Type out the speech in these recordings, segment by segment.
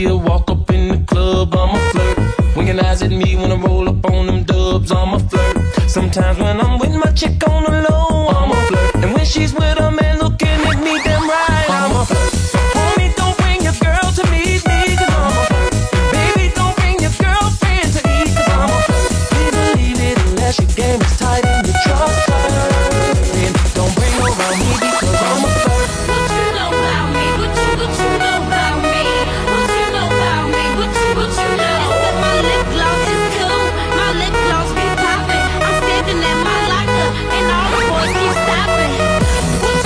her walk up in the club, I'm a flirt. Winking eyes at me when I roll up on them dubs, I'm a flirt. Sometimes when I'm with my chick on the low, I'm a flirt. And when she's with a man looking at me damn right, I'm a flirt. Homie, don't bring your girl to meet me, 'cause I'm a flirt. Baby, don't bring your girlfriend to eat, 'cause I'm a flirt. We believe it unless your game is tight and you trust her. And don't bring her around me because I'm a flirt. What you know about me? What you know about me? What you know about me? What you know? It's that my lip gloss is cool. My lip gloss be popping. I'm standing at my locker and all the boys keep stopping. What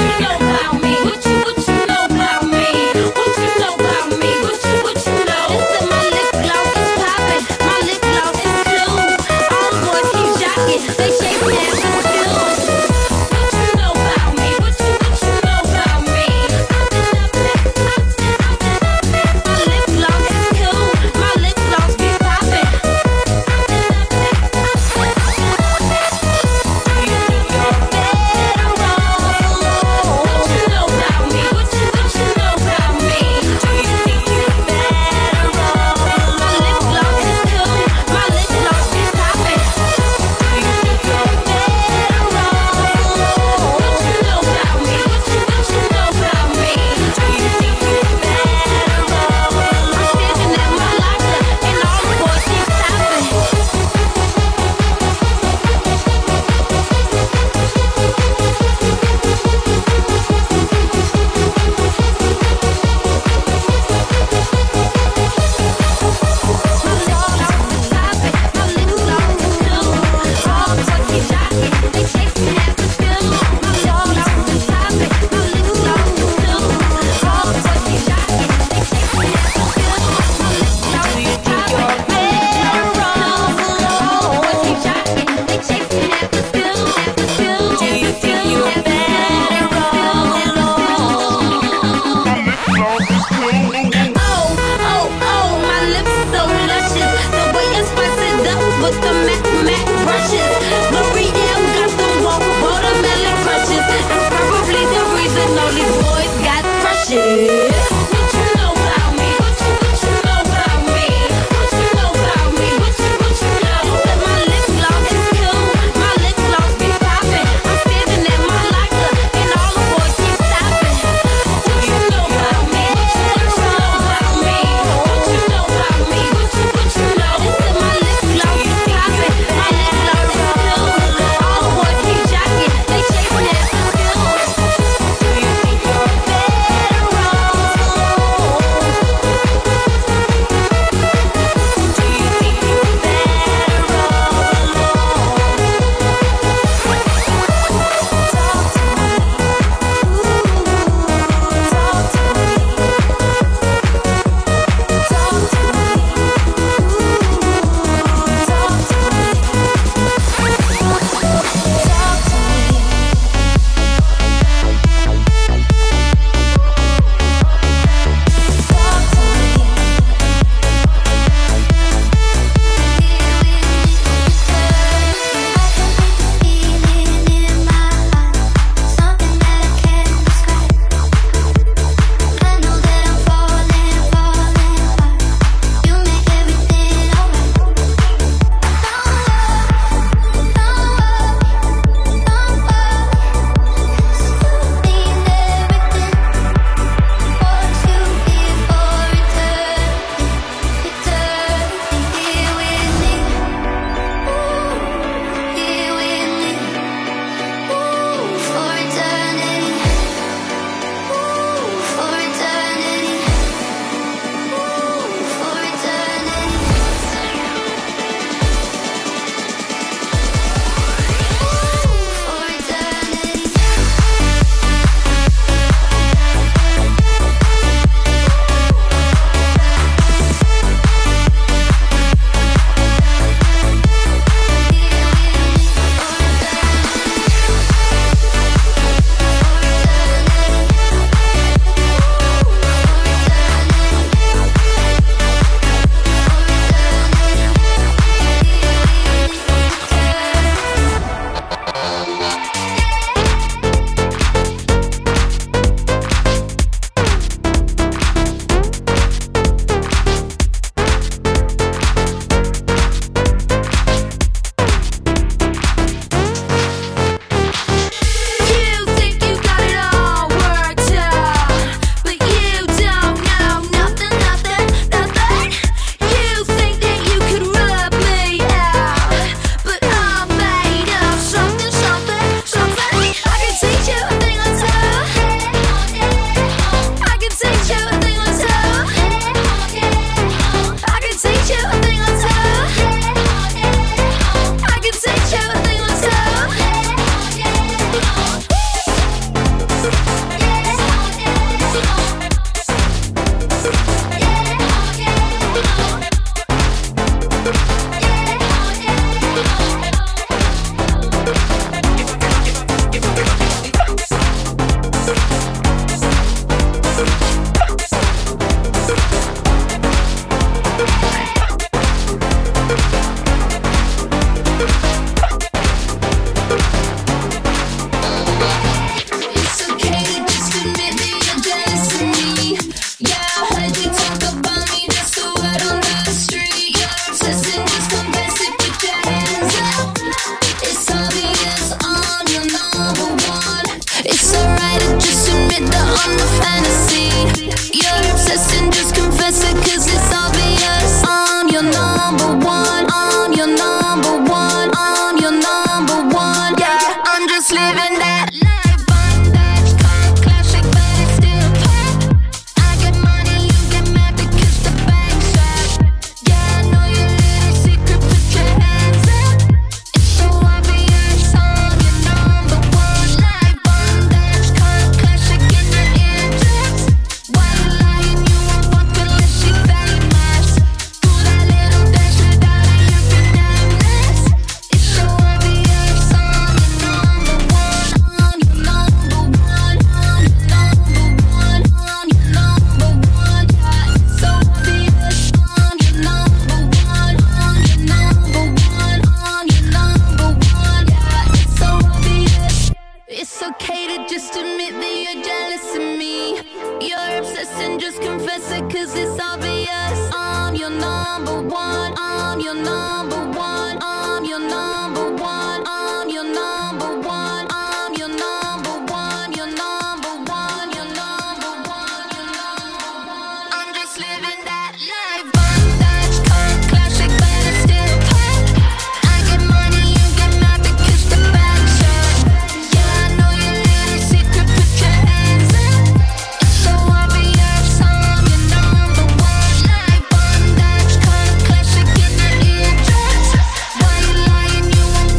fantasy. You're obsessed and just confess it, 'cause it's obvious. I'm your number one. I'm your number one. I'm your number one. Yeah, I'm just living that life. Bondage, cold classic, but it's still pop. I get money, you get mad because the bank's shut. Yeah, I know your little secret, put your hands up. It's so obvious, I'm your number one. Life bondage, cold classic in your eardrums. Why you lying? You won't fuck unless she famous. Do that little dance without it, you can nameless. It's so obvious, I'm your number one. I'm your number one. I'm your number one. I'm your number one. Yeah, it's so obvious, I'm your number one. I'm your number one. I'm your number one. Yeah, it's so obvious. It's okay to just admit that you're jealous of me. You're obsessed and just confess it, 'cause it's obvious. I'm your number one. I'm your number one. I'm your number one. I'm your number one. I'm your number one. Your number one. Your number one. Your number one. I'm just living that life. Bondage, cold classic, but it's still pop. I get money, you get mad because the bank's shut. Yeah, I know your little secret, put your hands up. It's so obvious, I'm your number one. Life bondage, cold classic in your eardrums. Why you lying? You won't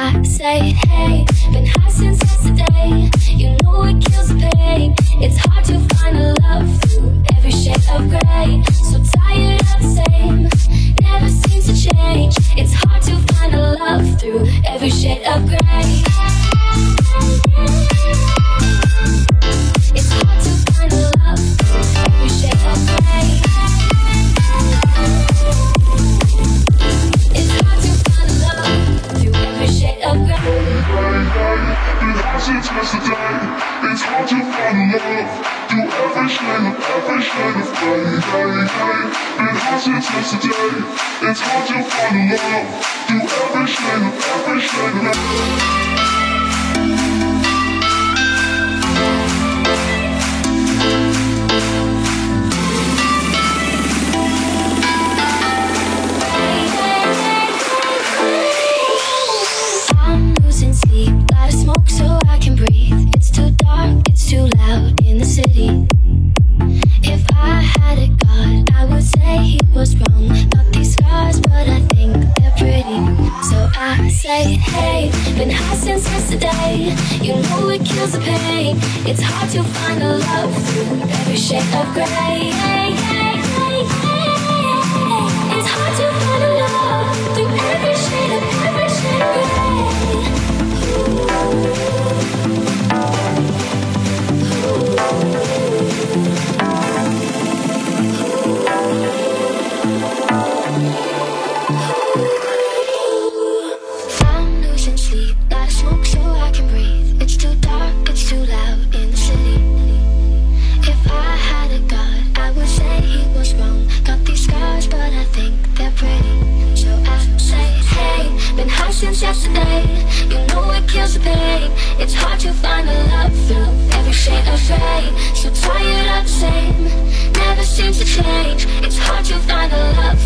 I say, hey, been high since yesterday. You know it kills the pain. It's hard to find a love through every shade of gray. So tired of the same, never seems to change. It's hard to find a love through every shade of gray. It's hard to find a love through every shade of gray. It's hard to find a love through every shade of gray. Been high since yesterday. It's hard to find love through every shade of gray. Been high since yesterday. It's hard to find love through every shade of gray. Too loud in the city. If I had a god, I would say he was wrong. Got these scars, but I think they're pretty. So I say, hey, been high since yesterday. You know it kills the pain. It's hard to find a love through every shade of gray. It's hard to find a love through every shade of gray. I'm losing sleep, gotta smoke so I can breathe. It's too dark, it's too loud in the city. If I had a god, I would say he was wrong. Got these scars, but I think they're pretty. So I say, hey, been high since yesterday. You know it kills the pain. It's hard to find a love through every shade of gray. So tired of the same, never seems to change. It's hard to find a love